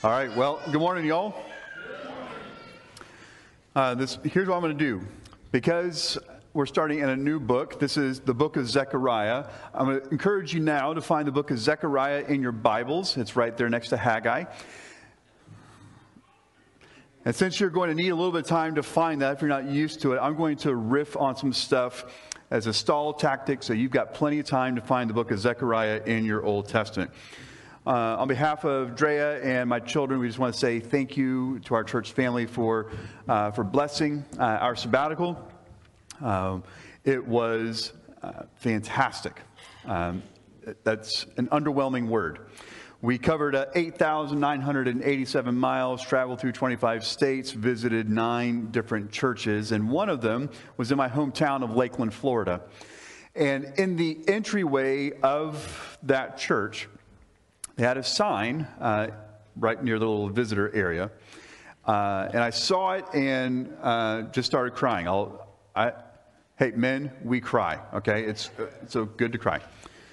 All right, well, good morning, y'all. Here's what I'm going to do. Because we're starting in a new book, this is the book of Zechariah. I'm going to encourage you now to find the book of Zechariah in your Bibles. It's right there next to Haggai. And since you're going to need a little bit of time to find that, if you're not used to it, I'm going to riff on some stuff as a stall tactic, so you've got plenty of time to find the book of Zechariah in your Old Testament. On behalf of Drea and my children, we just want to say thank you to our church family for blessing our sabbatical. It was fantastic. That's an underwhelming word. We covered 8,987 miles, traveled through 25 states, visited 9 different churches, and one of them was in my hometown of Lakeland, Florida. And in the entryway of that church, they had a sign right near the little visitor area, and I saw it and just started crying. Hey, men, we cry, okay? It's so good to cry.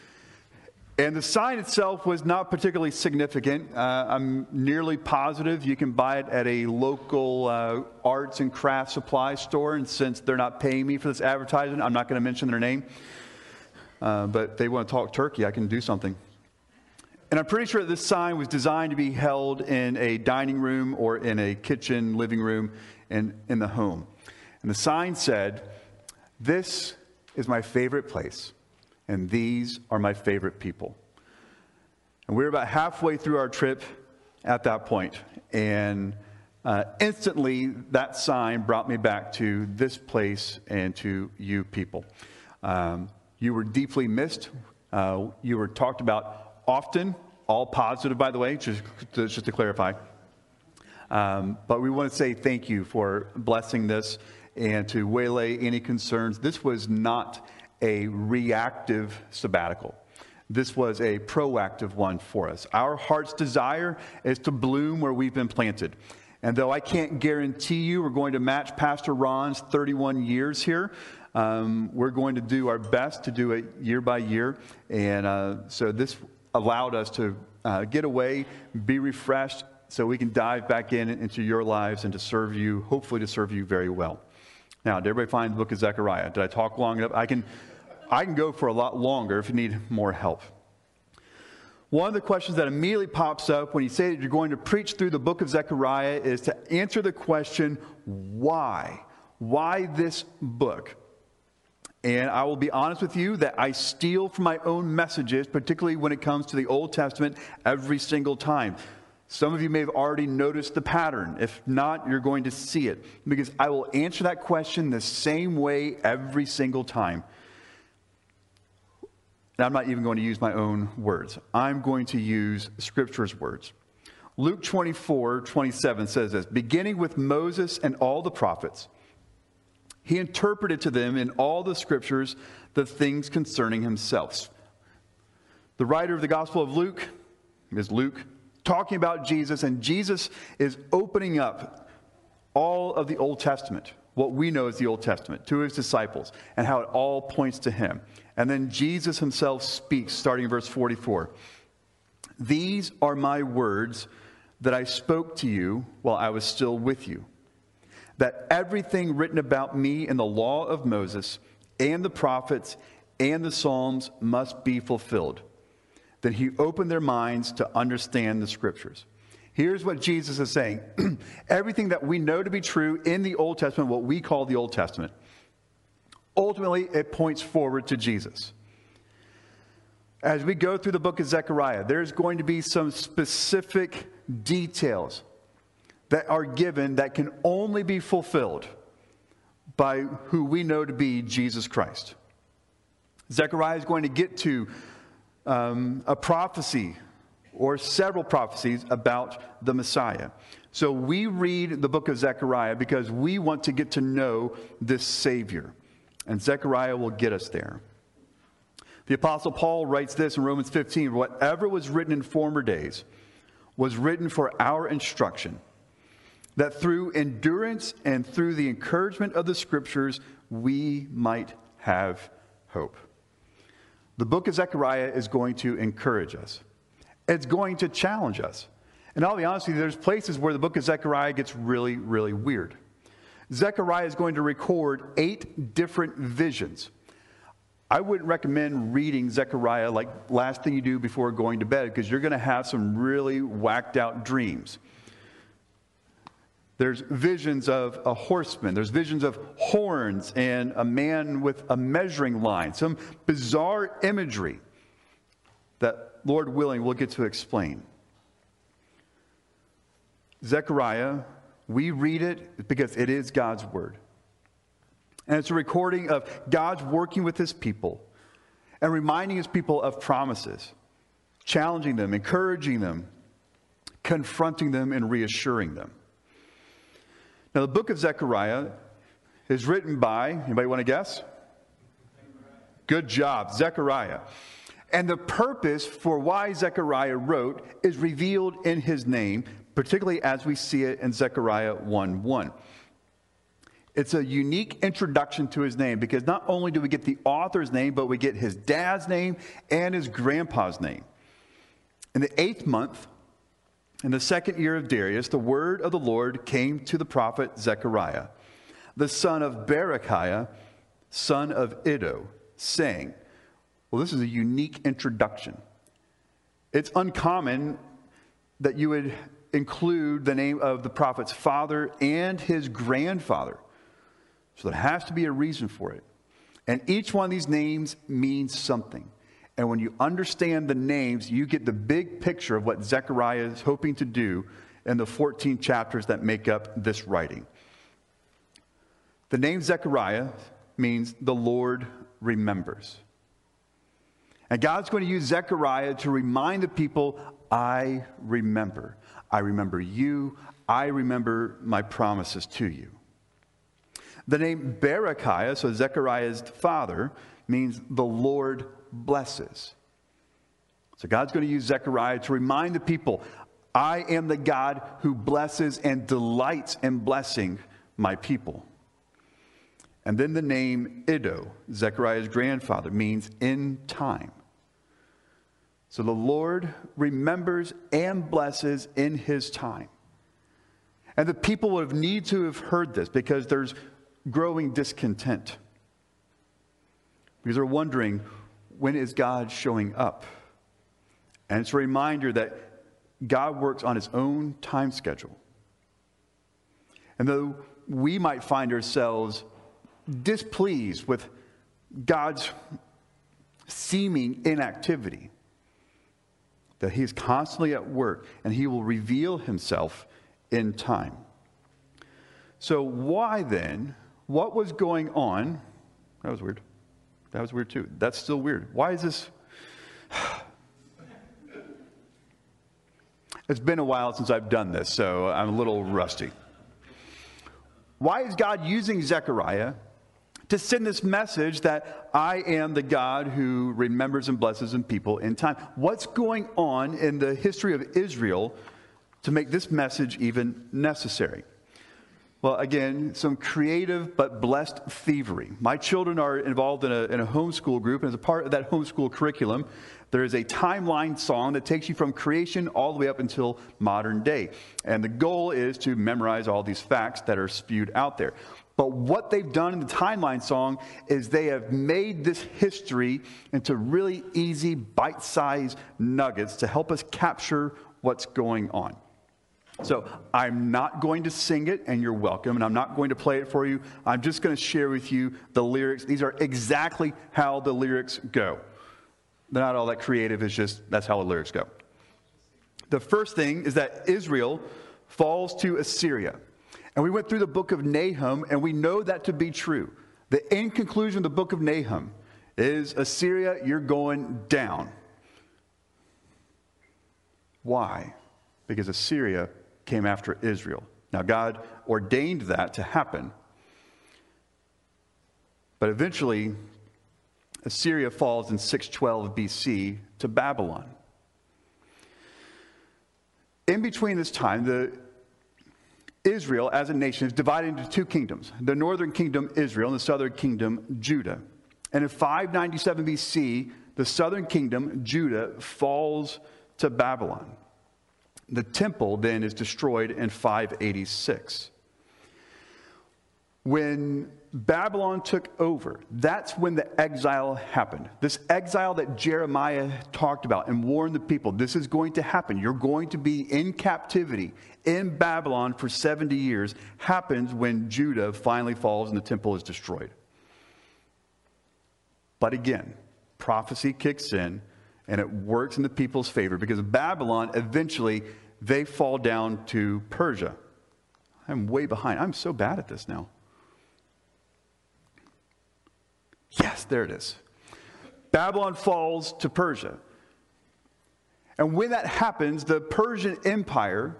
And the sign itself was not particularly significant. I'm nearly positive you can buy it at a local arts and crafts supply store, and since they're not paying me for this advertisement, I'm not going to mention their name. But if they want to talk turkey, I can do something. And I'm pretty sure this sign was designed to be held in a dining room or in a kitchen, living room, and in the home. And the sign said, "This is my favorite place, and these are my favorite people." And we were about halfway through our trip at that point, and instantly that sign brought me back to this place and to you people. You were deeply missed. You were talked about often, all positive, by the way, just to clarify. But we want to say thank you for blessing this and to waylay any concerns. This was not a reactive sabbatical. This was a proactive one for us. Our heart's desire is to bloom where we've been planted. And though I can't guarantee you we're going to match Pastor Ron's 31 years here, we're going to do our best to do it year by year. And so this allowed us to get away, be refreshed, so we can dive back into your lives and to serve you, hopefully to serve you very well. Now, did everybody find the book of Zechariah? Did I talk long enough? I can go for a lot longer if you need more help. One of the questions that immediately pops up when you say that you're going to preach through the book of Zechariah is to answer the question, why? Why this book? And I will be honest with you that I steal from my own messages, particularly when it comes to the Old Testament, every single time. Some of you may have already noticed the pattern. If not, you're going to see it, because I will answer that question the same way every single time. And I'm not even going to use my own words. I'm going to use Scripture's words. Luke 24:27 says this, "Beginning with Moses and all the prophets, he interpreted to them in all the Scriptures the things concerning himself." The writer of the Gospel of Luke is Luke, talking about Jesus, and Jesus is opening up all of the Old Testament, what we know as the Old Testament, to his disciples, and how it all points to him. And then Jesus himself speaks, starting in verse 44. "These are my words that I spoke to you while I was still with you, that everything written about me in the law of Moses and the prophets and the Psalms must be fulfilled." Then he opened their minds to understand the Scriptures. Here's what Jesus is saying. Everything that we know to be true in the Old Testament, what we call the Old Testament, ultimately it points forward to Jesus. As we go through the book of Zechariah, there's going to be some specific details that are given that can only be fulfilled by who we know to be Jesus Christ. Zechariah is going to get to a prophecy or several prophecies about the Messiah. So we read the book of Zechariah because we want to get to know this Savior. And Zechariah will get us there. The Apostle Paul writes this in Romans 15, "Whatever was written in former days was written for our instruction, that through endurance and through the encouragement of the Scriptures, we might have hope." The book of Zechariah is going to encourage us. It's going to challenge us. And I'll be honest with you, there's places where the book of Zechariah gets really, really weird. Zechariah is going to record 8 different visions. I wouldn't recommend reading Zechariah like last thing you do before going to bed, because you're going to have some really whacked out dreams. There's visions of a horseman. There's visions of horns and a man with a measuring line. Some bizarre imagery that, Lord willing, we'll get to explain. Zechariah, we read it because it is God's word. And it's a recording of God's working with his people and reminding his people of promises, challenging them, encouraging them, confronting them, and reassuring them. Now, the book of Zechariah is written by, anybody want to guess? Good job, Zechariah. And the purpose for why Zechariah wrote is revealed in his name, particularly as we see it in Zechariah 1:1. It's a unique introduction to his name, because not only do we get the author's name, but we get his dad's name and his grandpa's name. In the 8th month, in the 2nd year of Darius, the word of the Lord came to the prophet Zechariah, the son of Berechiah, son of Iddo, saying, well, this is a unique introduction. It's uncommon that you would include the name of the prophet's father and his grandfather. So there has to be a reason for it. And each one of these names means something. And when you understand the names, you get the big picture of what Zechariah is hoping to do in the 14 chapters that make up this writing. The name Zechariah means the Lord remembers. And God's going to use Zechariah to remind the people, I remember. I remember you. I remember my promises to you. The name Berechiah, so Zechariah's father, means the Lord blesses. So God's going to use Zechariah to remind the people, I am the God who blesses and delights in blessing my people. And then the name Iddo, Zechariah's grandfather, means in time. So the Lord remembers and blesses in his time. And the people would need to have heard this, because there's growing discontent. Because they're wondering, when is God showing up? And it's a reminder that God works on his own time schedule. And though we might find ourselves displeased with God's seeming inactivity, that he is constantly at work and he will reveal himself in time. So why then, what was going on? That was weird. That was weird too. That's still weird. Why is this? It's been a while since I've done this, so I'm a little rusty. Why is God using Zechariah to send this message that I am the God who remembers and blesses in people in time? What's going on in the history of Israel to make this message even necessary? Well, again, some creative but blessed thievery. My children are involved in a homeschool group, and as a part of that homeschool curriculum, there is a timeline song that takes you from creation all the way up until modern day. And the goal is to memorize all these facts that are spewed out there. But what they've done in the timeline song is they have made this history into really easy, bite-sized nuggets to help us capture what's going on. So I'm not going to sing it, and you're welcome, and I'm not going to play it for you. I'm just going to share with you the lyrics. These are exactly how the lyrics go. They're not all that creative. It's just that's how the lyrics go. The first thing is that Israel falls to Assyria. And we went through the book of Nahum, and we know that to be true. The end conclusion of the book of Nahum is Assyria, you're going down. Why? Because Assyria came after Israel. Now, God ordained that to happen. But eventually, Assyria falls in 612 BC to Babylon. In between this time, Israel as a nation is divided into two kingdoms. The northern kingdom, Israel, and the southern kingdom, Judah. And in 597 BC, the southern kingdom, Judah, falls to Babylon. The temple then is destroyed in 586. When Babylon took over, that's when the exile happened. This exile that Jeremiah talked about and warned the people, this is going to happen. You're going to be in captivity in Babylon for 70 years, happens when Judah finally falls and the temple is destroyed. But again, prophecy kicks in and it works in the people's favor because Babylon, eventually, they fall down to Persia. I'm way behind. I'm so bad at this now. Yes, there it is. Babylon falls to Persia. And when that happens, the Persian Empire,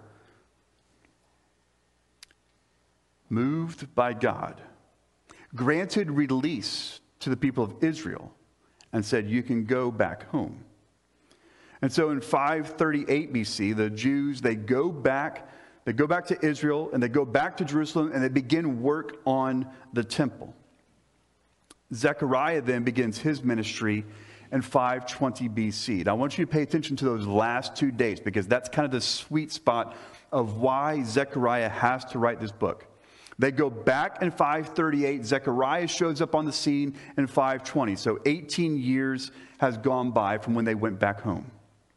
moved by God, granted release to the people of Israel and said, you can go back home. And so in 538 BC, the Jews, they go back to Israel and they go back to Jerusalem and they begin work on the temple. Zechariah then begins his ministry in 520 BC. Now, I want you to pay attention to those last 2 dates because that's kind of the sweet spot of why Zechariah has to write this book. They go back in 538. Zechariah shows up on the scene in 520. So 18 years has gone by from when they went back home.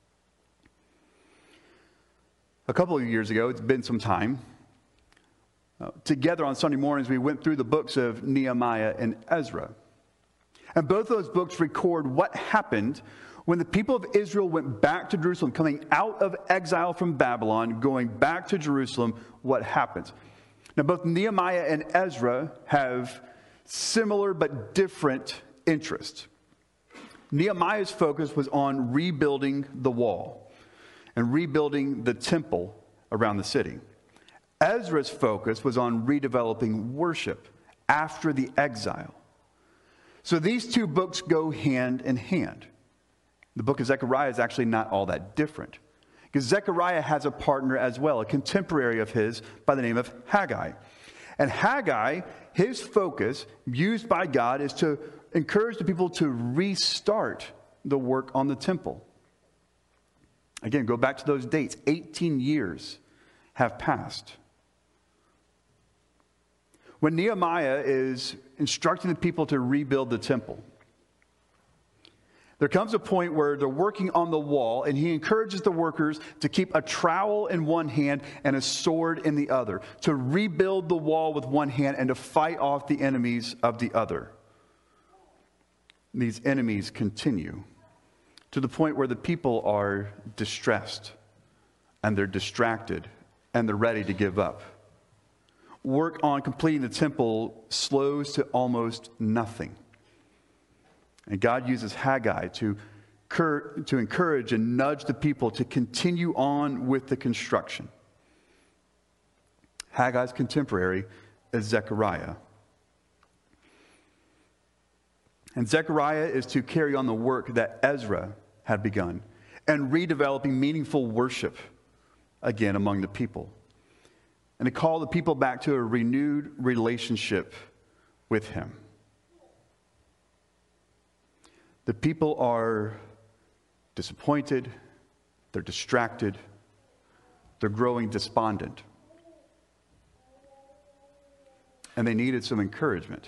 A couple of years ago, it's been some time, together on Sunday mornings, we went through the books of Nehemiah and Ezra. And both those books record what happened when the people of Israel went back to Jerusalem, coming out of exile from Babylon, going back to Jerusalem, what happens. Now, both Nehemiah and Ezra have similar but different interests. Nehemiah's focus was on rebuilding the wall and rebuilding the temple around the city. Ezra's focus was on redeveloping worship after the exile. So these two books go hand in hand. The book of Zechariah is actually not all that different, because Zechariah has a partner as well, a contemporary of his by the name of Haggai. And Haggai, his focus, used by God, is to encourage the people to restart the work on the temple. Again, go back to those dates. 18 years have passed. When Nehemiah is instructing the people to rebuild the temple, there comes a point where they're working on the wall, and he encourages the workers to keep a trowel in one hand and a sword in the other, to rebuild the wall with one hand and to fight off the enemies of the other. These enemies continue to the point where the people are distressed and they're distracted and they're ready to give up. Work on completing the temple slows to almost nothing. And God uses Haggai to encourage and nudge the people to continue on with the construction. Haggai's contemporary is Zechariah. And Zechariah is to carry on the work that Ezra had begun and redeveloping meaningful worship again among the people, and to call the people back to a renewed relationship with him. The people are disappointed, they're distracted, they're growing despondent, and they needed some encouragement.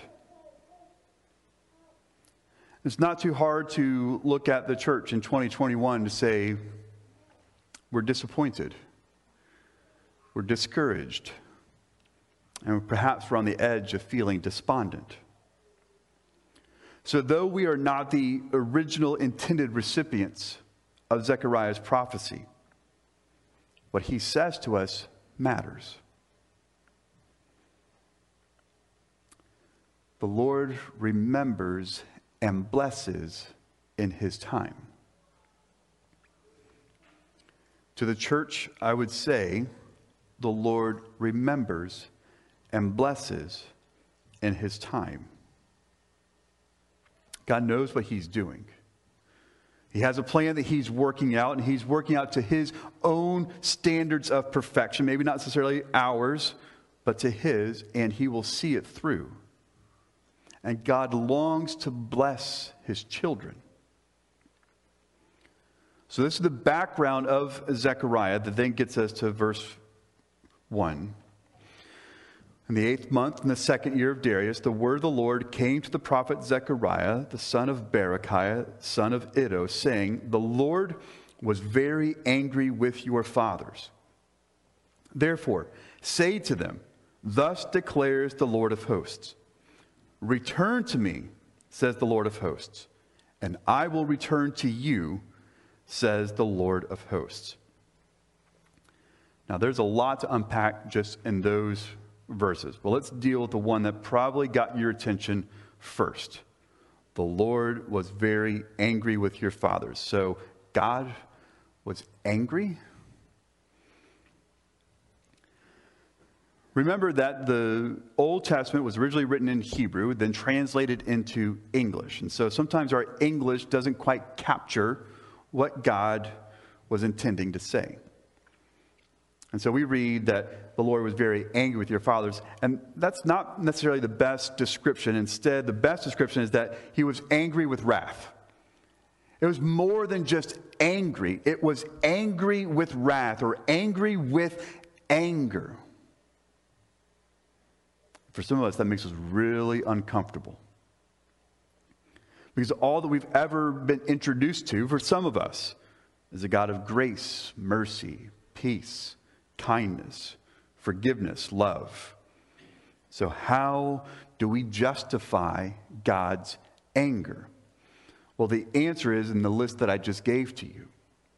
It's not too hard to look at the church in 2021 to say, we're disappointed, we're discouraged, and perhaps we're on the edge of feeling despondent. So though we are not the original intended recipients of Zechariah's prophecy, what he says to us matters. The Lord remembers and blesses in his time. To the church, I would say, the Lord remembers and blesses in his time. God knows what he's doing. He has a plan that he's working out, and he's working out to his own standards of perfection, maybe not necessarily ours, but to his, and he will see it through. And God longs to bless his children. So this is the background of Zechariah that then gets us to verse 1. In the 8th month, in the 2nd year of Darius, the word of the Lord came to the prophet Zechariah, the son of Berechiah, son of Iddo, saying, "The Lord was very angry with your fathers. Therefore, say to them, thus declares the Lord of hosts, return to me, says the Lord of hosts, and I will return to you, says the Lord of hosts." Now, there's a lot to unpack just in those verses. Well, let's deal with the one that probably got your attention first. The Lord was very angry with your fathers. So God was angry? Remember that the Old Testament was originally written in Hebrew, then translated into English. And so sometimes our English doesn't quite capture what God was intending to say. And so we read that the Lord was very angry with your fathers. And that's not necessarily the best description. Instead, the best description is that he was angry with wrath. It was more than just angry. It was angry with wrath, or angry with anger. For some of us, that makes us really uncomfortable. Because all that we've ever been introduced to, for some of us, is a God of grace, mercy, peace, kindness, forgiveness, love. So how do we justify God's anger? Well, the answer is in the list that I just gave to you.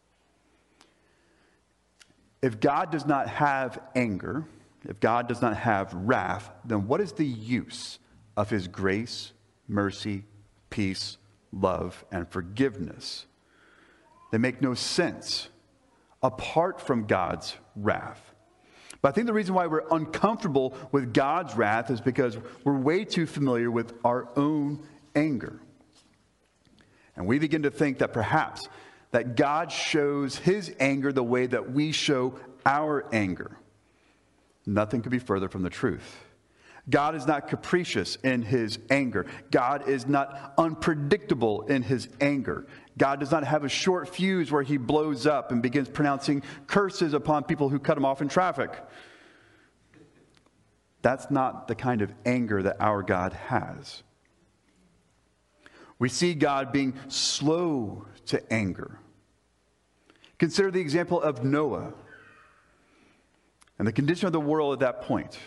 If God does not have anger, if God does not have wrath, then what is the use of his grace, mercy, peace, love, and forgiveness? They make no sense apart from God's wrath. But I think the reason why we're uncomfortable with God's wrath is because we're way too familiar with our own anger. And we begin to think that perhaps that God shows his anger the way that we show our anger. Nothing could be further from the truth. God is not capricious in his anger. God is not unpredictable in his anger. God does not have a short fuse where he blows up and begins pronouncing curses upon people who cut him off in traffic. That's not the kind of anger that our God has. We see God being slow to anger. Consider the example of Noah and the condition of the world at that point.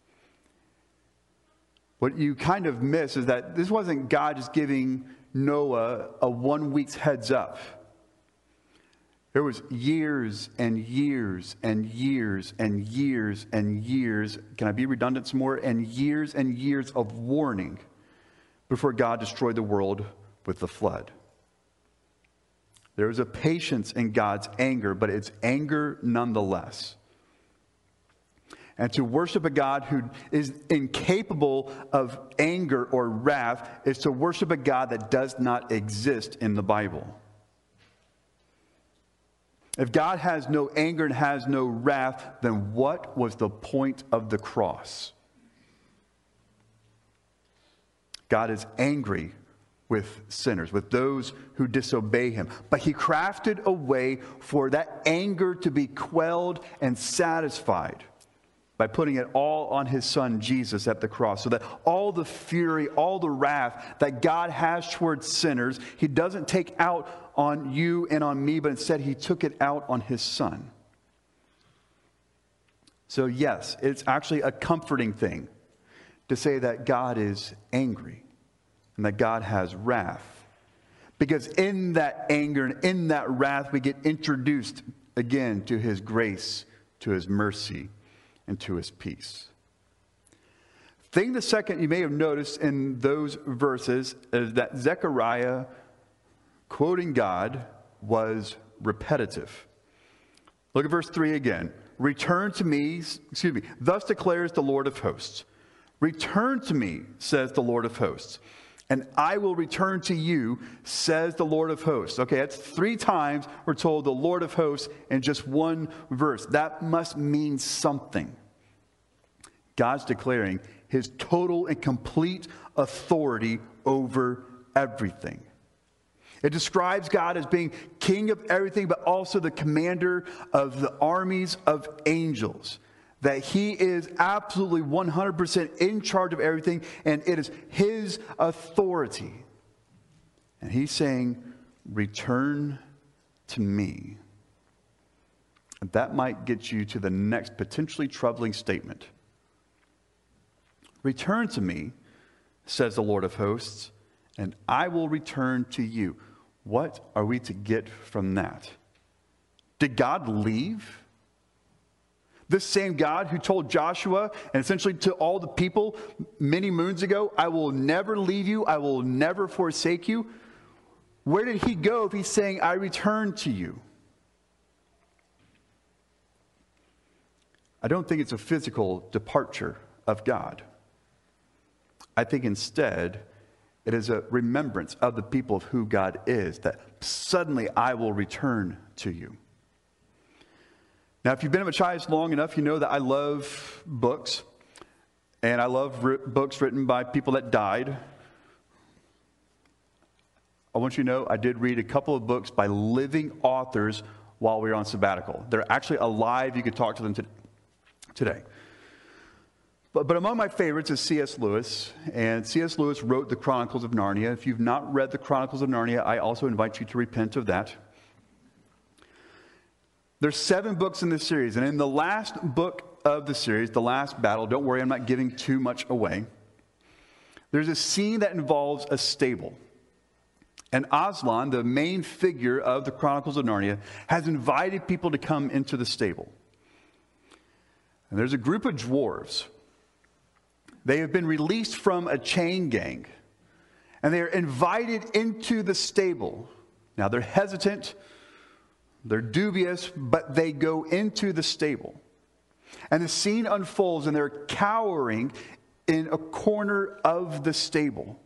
What you kind of miss is that this wasn't God just giving Noah a 1 week's heads up. There was years and years and years and years and years, can I be redundant some more? And years of warning before God destroyed the world with the flood. There was a patience in God's anger, but it's anger nonetheless. And to worship a God who is incapable of anger or wrath is to worship a God that does not exist in the Bible. If God has no anger and has no wrath, then what was the point of the cross? God is angry with sinners, with those who disobey him. But he crafted a way for that anger to be quelled and satisfied by putting it all on his son Jesus at the cross, so that all the fury, all the wrath that God has towards sinners, he doesn't take out on you and on me, but instead he took it out on his son. So yes, it's actually a comforting thing to say that God is angry and that God has wrath. Because in that anger and in that wrath, we get introduced again to his grace, to his mercy, and to his peace. Thing the second you may have noticed in those verses is that Zechariah, quoting God, was repetitive. Look at verse 3 again. Return to me, thus declares the Lord of hosts. Return to me, says the Lord of hosts, and I will return to you, says the Lord of hosts. Okay, that's 3 times we're told the Lord of hosts in just one verse. That must mean something. God's declaring his total and complete authority over everything. It describes God as being king of everything, but also the commander of the armies of angels. That he is absolutely 100% in charge of everything, and it is his authority. And he's saying, return to me. And that might get you to the next potentially troubling statement. Return to me, says the Lord of hosts, and I will return to you. What are we to get from that? Did God leave? This same God who told Joshua and essentially to all the people many moons ago, I will never leave you, I will never forsake you. Where did he go if he's saying, I return to you? I don't think it's a physical departure of God. I think instead, it is a remembrance of the people of who God is, that suddenly I will return to you. Now, if you've been at Machias long enough, you know that I love books, and I love books written by people that died. I want you to know I did read a couple of books by living authors while we were on sabbatical. They're actually alive. You could talk to them today. But among my favorites is C.S. Lewis, and C.S. Lewis wrote the Chronicles of Narnia. If you've not read the Chronicles of Narnia, I also invite you to repent of that. There's 7 books in this series, and in the last book of the series, The Last Battle, don't worry, I'm not giving too much away. There's a scene that involves a stable. And Aslan, the main figure of the Chronicles of Narnia, has invited people to come into the stable. And there's a group of dwarves. They have been released from a chain gang, and they are invited into the stable. Now, they're hesitant, they're dubious, but they go into the stable. And the scene unfolds, and they're cowering in a corner of the stable.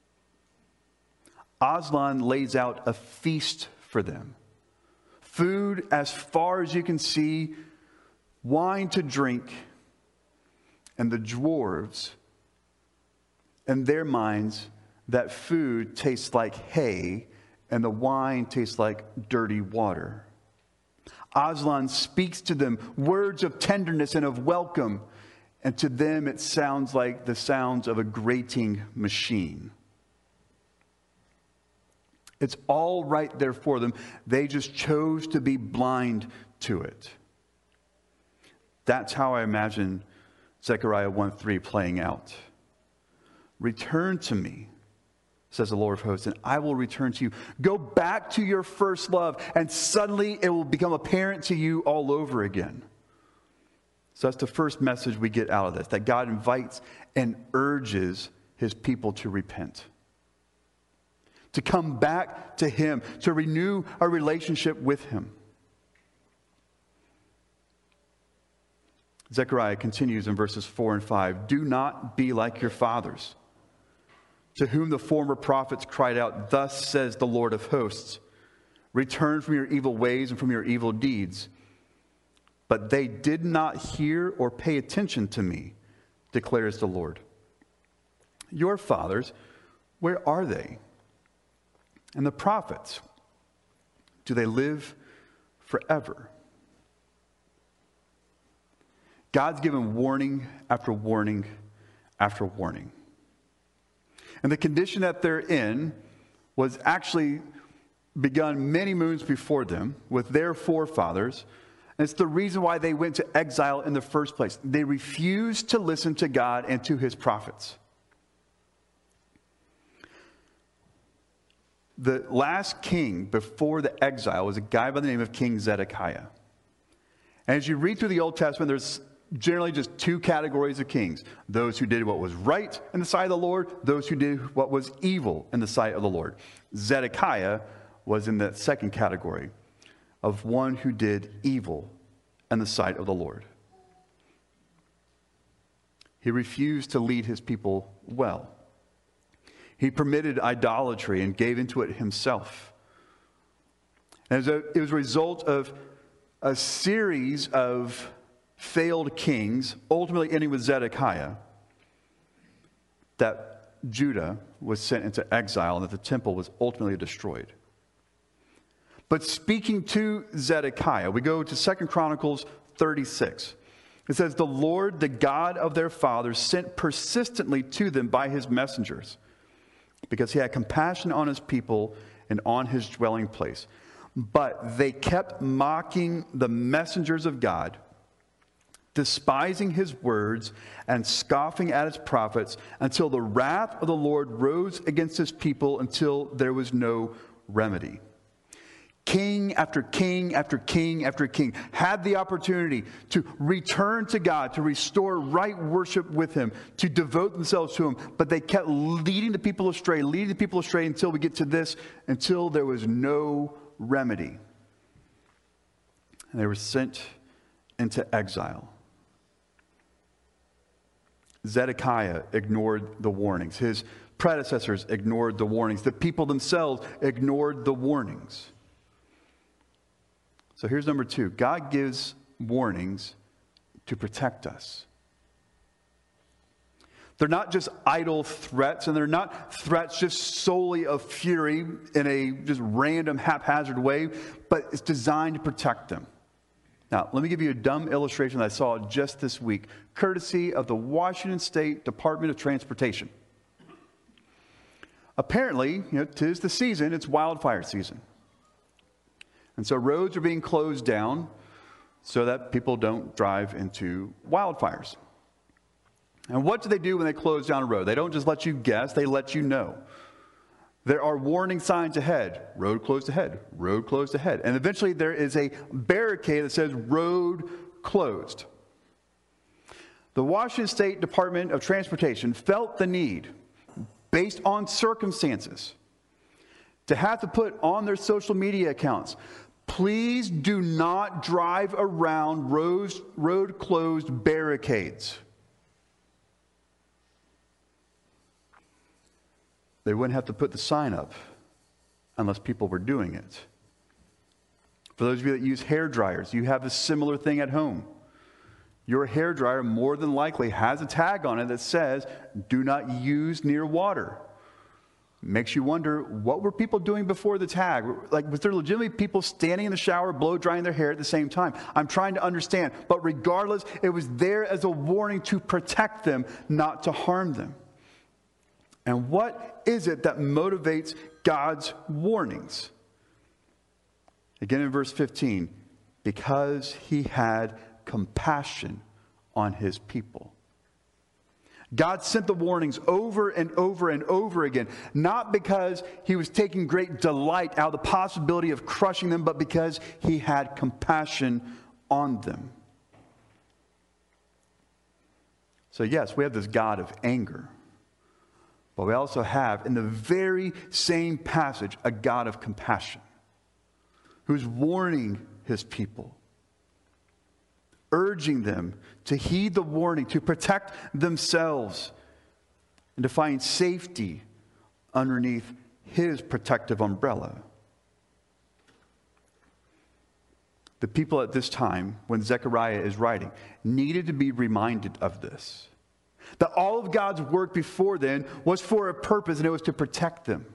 Aslan lays out a feast for them. Food as far as you can see, wine to drink, and the dwarves, in their minds, that food tastes like hay and the wine tastes like dirty water. Aslan speaks to them words of tenderness and of welcome, and to them it sounds like the sounds of a grating machine. It's all right there for them. They just chose to be blind to it. That's how I imagine Zechariah 1:3 playing out. Return to me, says the Lord of hosts, and I will return to you. Go back to your first love, and suddenly it will become apparent to you all over again. So that's the first message we get out of this, that God invites and urges his people to repent, to come back to him, to renew our relationship with him. Zechariah continues in verses 4 and 5. Do not be like your fathers, to whom the former prophets cried out, thus says the Lord of hosts, return from your evil ways and from your evil deeds. But they did not hear or pay attention to me, declares the Lord. Your fathers, where are they? And the prophets, do they live forever? God's given warning after warning after warning. And the condition that they're in was actually begun many moons before them with their forefathers. And it's the reason why they went to exile in the first place. They refused to listen to God and to his prophets. The last king before the exile was a guy by the name of King Zedekiah. And as you read through the Old Testament, there's generally just 2 categories of kings. Those who did what was right in the sight of the Lord, those who did what was evil in the sight of the Lord. Zedekiah was in that second category of one who did evil in the sight of the Lord. He refused to lead his people well. He permitted idolatry and gave into it himself. And it was a result of a series of failed kings, ultimately ending with Zedekiah, that Judah was sent into exile and that the temple was ultimately destroyed. But speaking to Zedekiah, we go to 2 Chronicles 36. It says, the Lord, the God of their fathers, sent persistently to them by his messengers, because he had compassion on his people and on his dwelling place. But they kept mocking the messengers of God, despising his words and scoffing at his prophets, until the wrath of the Lord rose against his people, until there was no remedy. King after king after king after king had the opportunity to return to God, to restore right worship with him, to devote themselves to him, but they kept leading the people astray until we get to this, until there was no remedy. And they were sent into exile. Zedekiah ignored the warnings. His predecessors ignored the warnings. The people themselves ignored the warnings. So here's number 2. God gives warnings to protect us. They're not just idle threats, and they're not threats just solely of fury in a just random, haphazard way, but it's designed to protect them. Now, let me give you a dumb illustration that I saw just this week, courtesy of the Washington State Department of Transportation. Apparently, 'tis the season, it's wildfire season. And so roads are being closed down so that people don't drive into wildfires. And what do they do when they close down a road? They don't just let you guess, they let you know. There are warning signs ahead. Road closed ahead. Road closed ahead. And eventually there is a barricade that says road closed. The Washington State Department of Transportation felt the need, based on circumstances, to have to put on their social media accounts, please do not drive around road closed barricades. They wouldn't have to put the sign up unless people were doing it. For those of you that use hair dryers, you have a similar thing at home. Your hair dryer more than likely has a tag on it that says, do not use near water. Makes you wonder, what were people doing before the tag? Like, was there legitimately people standing in the shower, blow drying their hair at the same time? I'm trying to understand. But regardless, it was there as a warning to protect them, not to harm them. And what is it that motivates God's warnings? Again in verse 15, because he had compassion on his people. God sent the warnings over and over and over again, not because he was taking great delight out of the possibility of crushing them, but because he had compassion on them. So yes, we have this God of anger, but we also have, in the very same passage, a God of compassion who's warning his people, urging them to heed the warning, to protect themselves, and to find safety underneath his protective umbrella. The people at this time, when Zechariah is writing, needed to be reminded of this. That all of God's work before then was for a purpose, and it was to protect them.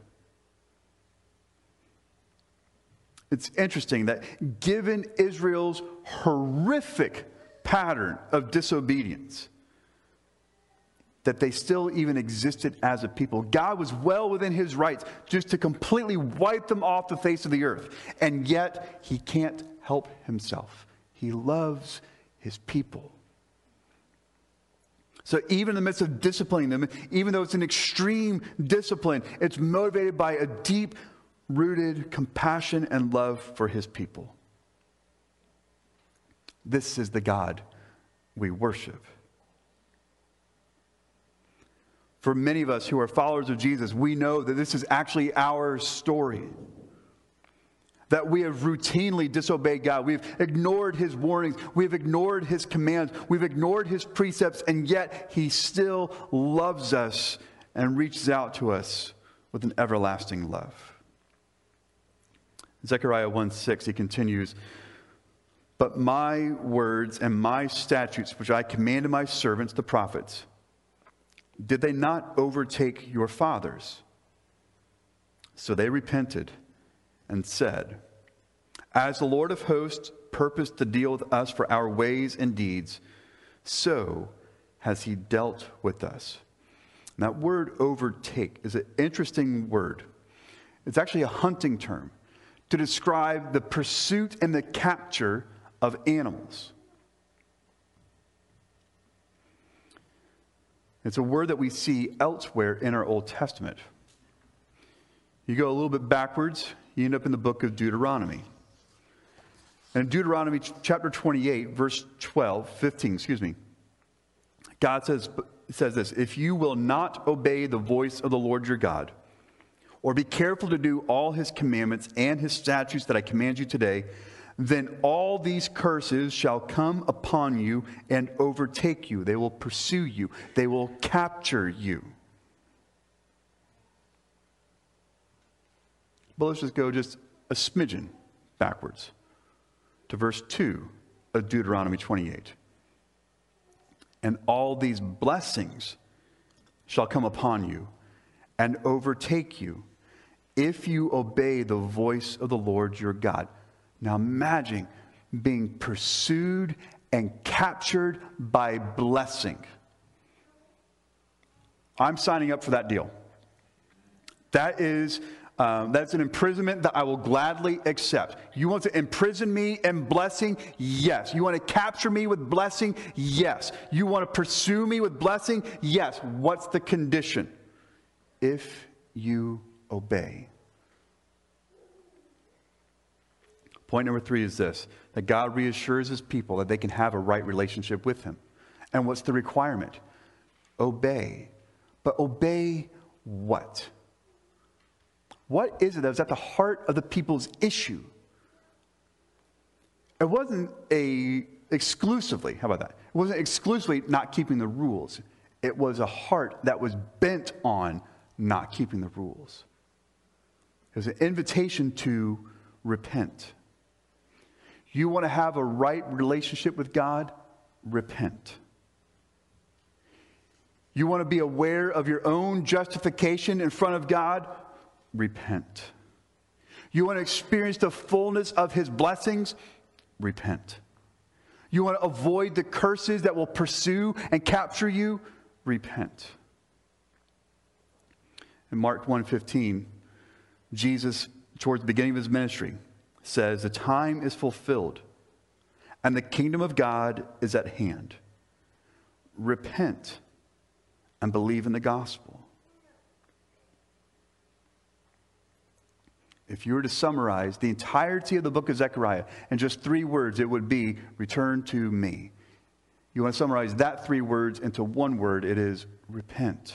It's interesting that given Israel's horrific pattern of disobedience, that they still even existed as a people. God was well within his rights just to completely wipe them off the face of the earth. And yet he can't help himself. He loves his people. So even in the midst of disciplining them, even though it's an extreme discipline, it's motivated by a deep-rooted compassion and love for his people. This is the God we worship. For many of us who are followers of Jesus, we know that this is actually our story. That we have routinely disobeyed God. We've ignored his warnings. We've ignored his commands. We've ignored his precepts, and yet he still loves us and reaches out to us with an everlasting love. Zechariah 1:6, he continues, but my words and my statutes, which I commanded my servants, the prophets, did they not overtake your fathers? So they repented and said, As the Lord of hosts purposed to deal with us for our ways and deeds, so has he dealt with us. And that word overtake is an interesting word. It's actually a hunting term to describe the pursuit and the capture of animals. It's a word that we see elsewhere in our Old Testament. You go a little bit backwards, you end up in the book of Deuteronomy. And in Deuteronomy chapter 28, verse 15, God says this, if you will not obey the voice of the Lord your God, or be careful to do all his commandments and his statutes that I command you today, then all these curses shall come upon you and overtake you. They will pursue you. They will capture you. But let's just go just a smidgen backwards to verse 2 of Deuteronomy 28. And all these blessings shall come upon you and overtake you if you obey the voice of the Lord your God. Now imagine being pursued and captured by blessing. I'm signing up for that deal. That's an imprisonment that I will gladly accept. You want to imprison me in blessing? Yes. You want to capture me with blessing? Yes. You want to pursue me with blessing? Yes. What's the condition? If you obey. Point number 3 is this, that God reassures his people that they can have a right relationship with him. And what's the requirement? Obey. But obey what? What is it that was at the heart of the people's issue? It wasn't exclusively, how about that? It wasn't exclusively not keeping the rules. It was a heart that was bent on not keeping the rules. It was an invitation to repent. You want to have a right relationship with God? Repent. You want to be aware of your own justification in front of God? Repent. You want to experience the fullness of his blessings? Repent. You want to avoid the curses that will pursue and capture you? Repent. In Mark 1:15, Jesus, towards the beginning of his ministry, says, the time is fulfilled and the kingdom of God is at hand. Repent and believe in the gospel. If you were to summarize the entirety of the book of Zechariah in just 3 words, it would be, return to me. You want to summarize that 3 words into 1 word, it is repent.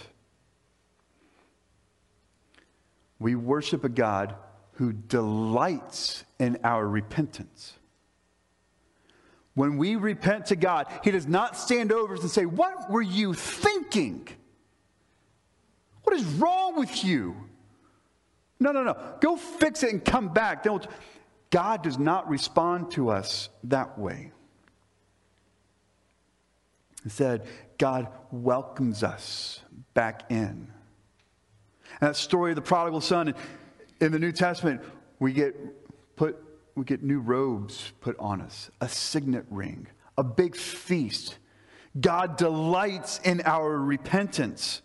We worship a God who delights in our repentance. When we repent to God, he does not stand over us and say, what were you thinking? What is wrong with you? No. Go fix it and come back. God does not respond to us that way. Instead, God welcomes us back in. And that story of the prodigal son, in the New Testament, we get new robes put on us, a signet ring, a big feast. God delights in our repentance.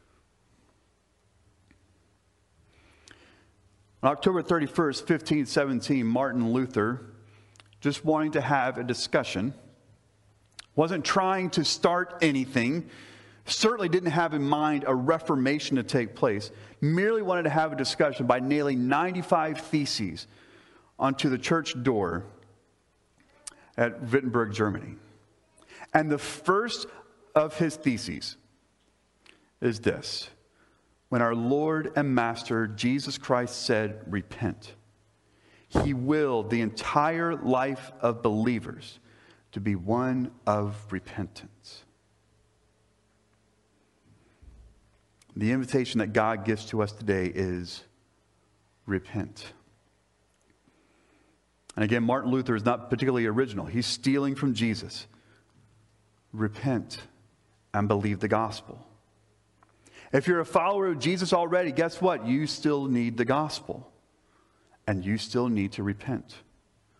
On October 31st, 1517, Martin Luther, just wanting to have a discussion, wasn't trying to start anything, certainly didn't have in mind a reformation to take place, merely wanted to have a discussion by nailing 95 theses onto the church door at Wittenberg, Germany. And the first of his theses is this: when our Lord and Master Jesus Christ said, repent, he willed the entire life of believers to be one of repentance. The invitation that God gives to us today is repent. And again, Martin Luther is not particularly original. He's stealing from Jesus. Repent and believe the gospel. If you're a follower of Jesus already, guess what? You still need the gospel. And you still need to repent.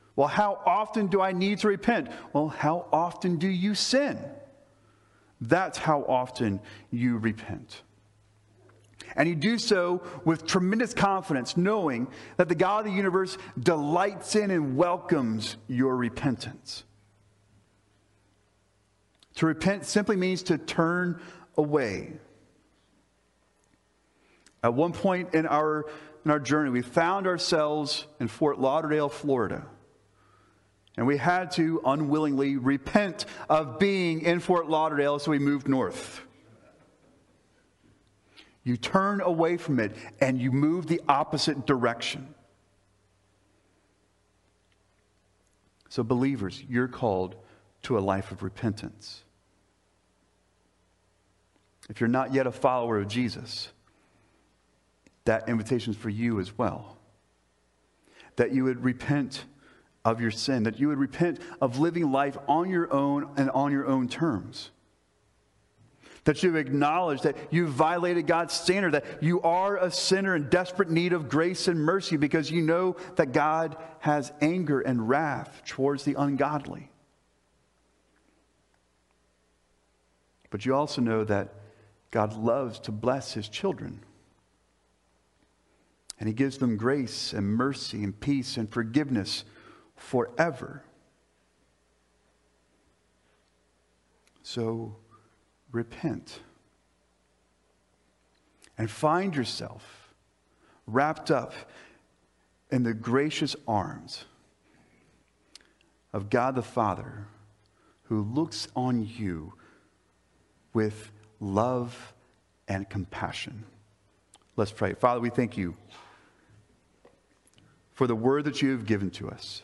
Well, how often do I need to repent? Well, how often do you sin? That's how often you repent. And you do so with tremendous confidence, knowing that the God of the universe delights in and welcomes your repentance. To repent simply means to turn away. At one point in our journey, we found ourselves in Fort Lauderdale, Florida. And we had to unwillingly repent of being in Fort Lauderdale, so we moved north. You turn away from it and you move the opposite direction. So, believers, you're called to a life of repentance. If you're not yet a follower of Jesus, that invitation is for you as well. That you would repent of your sin, that you would repent of living life on your own and on your own terms. That you acknowledge that you violated God's standard, that you are a sinner in desperate need of grace and mercy because you know that God has anger and wrath towards the ungodly. But you also know that God loves to bless his children. And he gives them grace and mercy and peace and forgiveness forever. So repent and find yourself wrapped up in the gracious arms of God the Father, who looks on you with love and compassion. Let's pray. Father, we thank you for the word that you have given to us.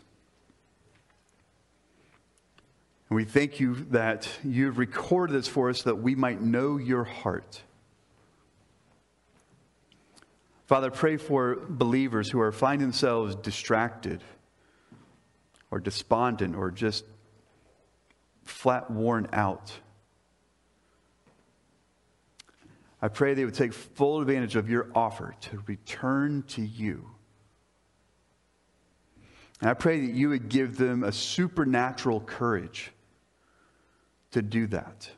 And we thank you that you've recorded this for us so that we might know your heart. Father, pray for believers who are finding themselves distracted or despondent or just flat worn out. I pray they would take full advantage of your offer to return to you. And I pray that you would give them a supernatural courage to do that.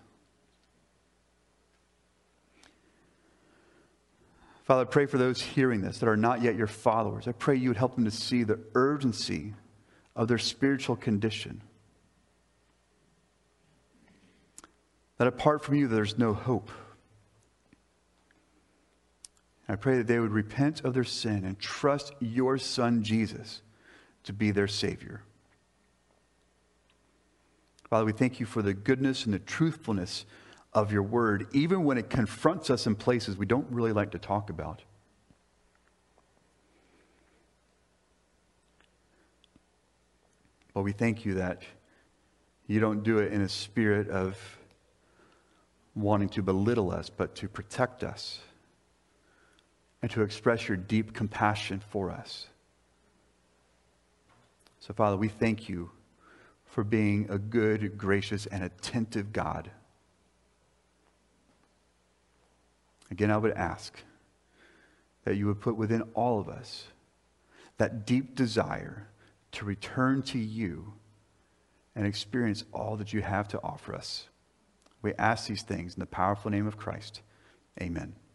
Father, I pray for those hearing this that are not yet your followers. I pray you would help them to see the urgency of their spiritual condition. That apart from you, there's no hope. I pray that they would repent of their sin and trust your Son, Jesus, to be their Savior. Father, we thank you for the goodness and the truthfulness of your word, even when it confronts us in places we don't really like to talk about. But we thank you that you don't do it in a spirit of wanting to belittle us, but to protect us and to express your deep compassion for us. So, Father, we thank you for being a good, gracious, and attentive God. Again, I would ask that you would put within all of us that deep desire to return to you and experience all that you have to offer us. We ask these things in the powerful name of Christ. Amen.